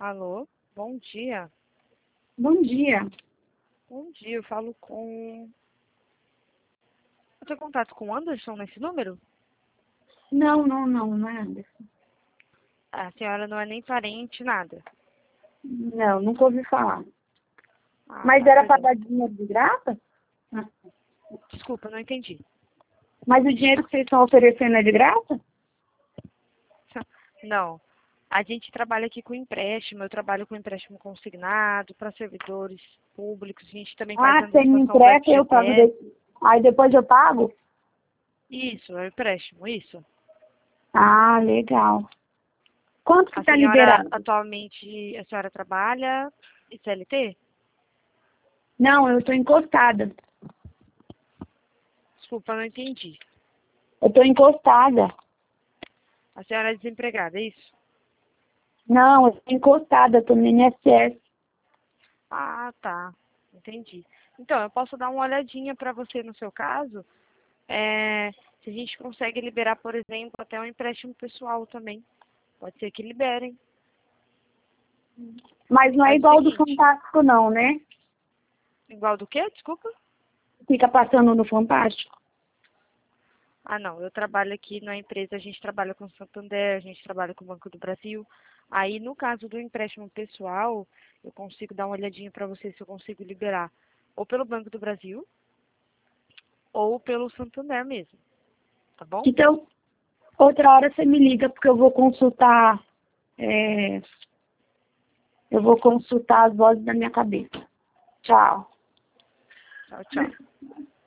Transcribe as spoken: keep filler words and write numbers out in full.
Alô, bom dia. Bom dia. Bom dia, eu falo com... Eu tenho contato com o Anderson nesse número? Não, não, não, não é Anderson. A senhora não é nem parente, nada. Não, nunca ouvi falar. Ah, Mas tá, era para perdão. dar dinheiro de graça? Desculpa, não entendi. Mas o dinheiro que vocês estão oferecendo é de graça? Não. A gente trabalha aqui com empréstimo, eu trabalho com empréstimo consignado para servidores públicos, a gente também faz Ah, você me antecipação do empresta e eu pago F G T S. desse. Aí depois eu pago? Isso, é empréstimo, isso. Ah, legal. Quanto que A tá senhora liberado? atualmente, a senhora trabalha em C L T? Não, eu estou encostada. Desculpa, não entendi. Eu estou encostada. A senhora é desempregada, é isso? Não, eu estou encostada, estou no I N S S. Ah, tá. Entendi. Então, eu posso dar uma olhadinha para você no seu caso, é, se a gente consegue liberar, por exemplo, até um empréstimo pessoal também. Pode ser que liberem. Mas não é Faz o igual do seguinte, Fantástico, não, né? igual do quê? Desculpa? Fica passando no Fantástico. Ah, não. Eu trabalho aqui na empresa, a gente trabalha com o Santander, a gente trabalha com o Banco do Brasil. Aí, no caso do empréstimo pessoal, eu consigo dar uma olhadinha para você se eu consigo liberar ou pelo Banco do Brasil ou pelo Santander mesmo. Tá bom? Então, outra hora você me liga, porque eu vou consultar. é, eu vou consultar as vozes da minha cabeça. Tchau. Tchau, tchau.